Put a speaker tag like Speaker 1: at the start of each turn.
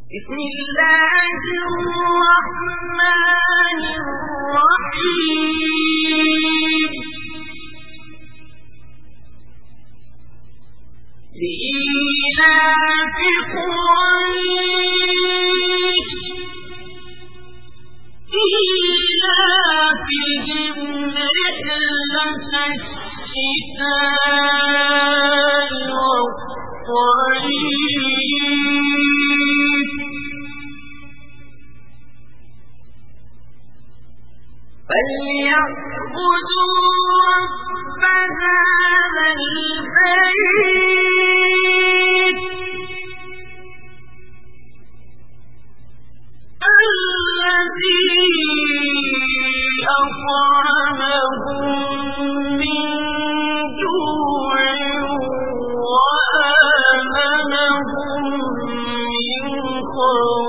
Speaker 1: بسم الله الرحمن الرحيم لإيلاف قريش إيلافهم رحلة الشتاء والصيف فليعبدوا رب هذا البيت الذي أطعمهم من جوع وآمنهم من خوف